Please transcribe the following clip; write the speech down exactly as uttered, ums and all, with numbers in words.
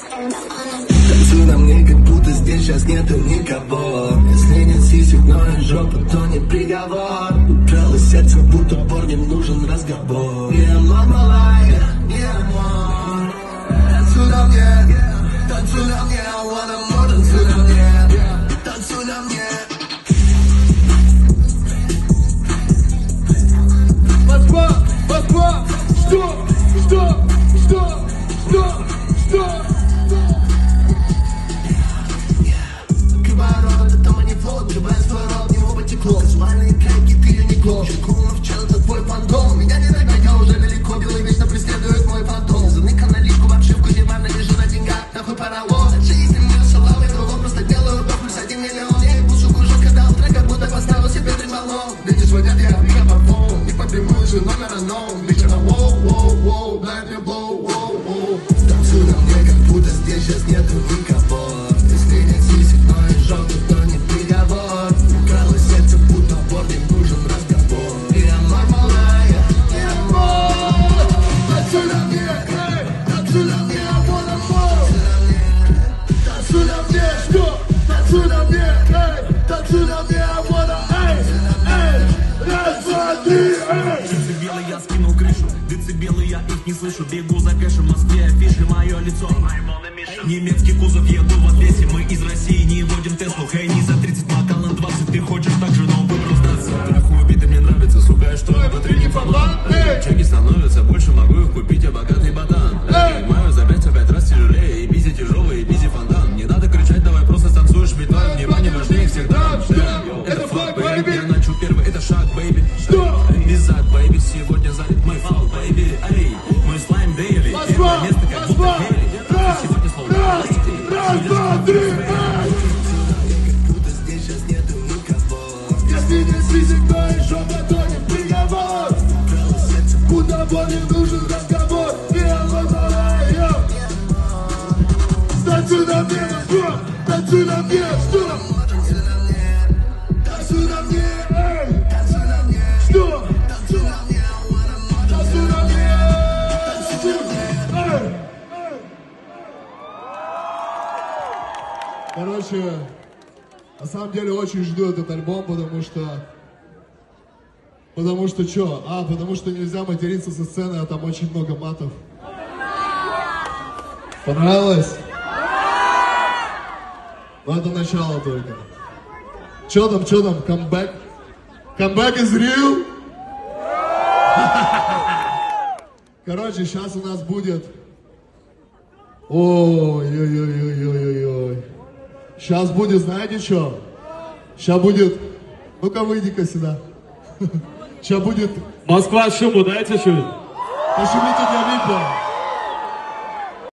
Танцуй на мне, как будто здесь сейчас нету никого. Если нет сисек, но и жопа, то не приговор. Укралось сердце, будто парнем нужен разговор. Не амор, малая, не амор. Танцуй на мне, танцуй на мне, I wanna more. Танцуй на мне, танцуй на мне. Москва, Москва, что, что, что, что, что? Казуальные клейки, ты ее не клоун. Кулнов, чел, это твой фантом. Меня не догонял, уже велико, белый вечно преследует мой фантом. Занык аналитку, вообще в дивана, лежу на деньгах, нахуй паровоз. Жизнь мне шалава, другом просто делаю по плюс один миллион. Я ебу суку, жестко дал трек, как будто поставил себе три баллон. Видишь, водят я, я по фон. И потребую же номер unknown. Вечера, воу, воу, воу, дай мне blow, воу, воу. Танцуй на мне, как будто здесь сейчас нету никого. Если нет сисек, но и жопы, то не приговор. Укралось сердце, будто парнем нужен разговор. Не амор, малая, не амор. Танцуй на мне, эй, танцуй на мне, I wanna more. Танцуй на мне, что? Танцуй на мне, эй, танцуй на мне, I wanna, эй, эй. Раз, два, три, эй. Децибелы я скинул крышу, децибелы я их не слышу. Бегу за кэшем, в Москве афиши, мое лицо. Немецкий кузов, еду в Одессе. Мы из России не водим Теслу. Хей, не за тридцать, макал на двадцать. Ты хочешь так же, но выбрал сдаться. Траху убитый, мне нравится, сука, что по три не фаблан. Чеки становятся больше, могу их купить, я богатый ботан. Понимаю, за пять, опять раз тяжелее. И бизи тяжелый, и бизи фонтан. Не надо кричать, давай просто станцуешь, ведь твое внимание важнее всех драм. Это флаг, бэйби. Я начал первый, это шаг, бэйби. Визак, бэйби, сегодня занят мой фал, бэйби. Эй, мой слайм дейли. Первое место, как будто Хейли. Сегодня словно раз, два, три, эй. Как будто здесь сейчас нету никого. Если не сисек, но и жопа, то не приговор. Укралось сердце, будто парнем нужен разговор. Не амор, малая. Танцуй на мне, Москва, танцуй на мне, что? Танцуй на мне, танцуй на мне, эй. Танцуй на мне, что? Танцуй на мне, I wanna more. Танцуй на мне, танцуй на мне, эй. Короче, на самом деле очень жду этот альбом, потому что... Потому что что? А, потому что нельзя материться со сцены, а там очень много матов. Понравилось? Ну это начало только. Че там, че там, камбэк? Камбэк is real? Короче, сейчас у нас будет... Ой-ой-ой-ой-ой-ой. Сейчас будет, знаете что? Сейчас будет... Ну-ка, выйди-ка сюда. Сейчас будет... Москва, шуму дайте чуть. Пошумите для Випа.